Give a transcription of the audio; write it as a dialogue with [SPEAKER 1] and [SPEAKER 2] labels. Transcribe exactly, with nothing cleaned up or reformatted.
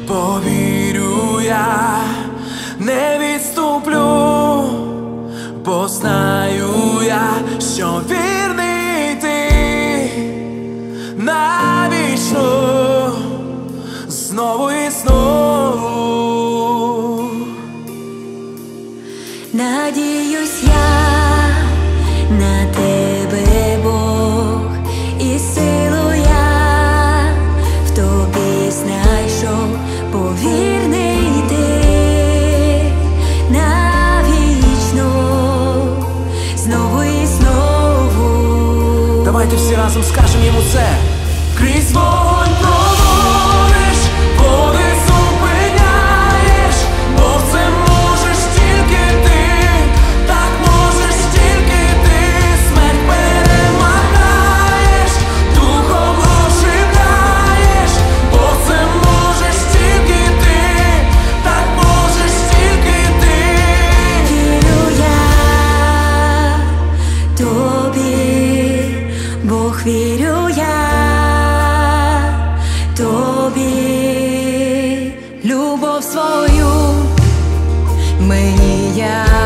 [SPEAKER 1] повірю, я не відступлю, бо знаю я, що вірний ти навічно, знову і знову.
[SPEAKER 2] Надіюсь я на тебе, Бог, і силу я в тобі знайшов, повірний ти навічно, знову і знову.
[SPEAKER 1] Давайте всі разом скажемо йому це. Крізь вогонь проводиш, води зупиняєш, бо це можеш тільки ти, так можеш тільки ти. Смерть перемагаєш, духом оживляєш, бо це можеш тільки ти, так можеш тільки ти.
[SPEAKER 2] Вірю я тобі, Бог, вірю я тобі, любов свою мені я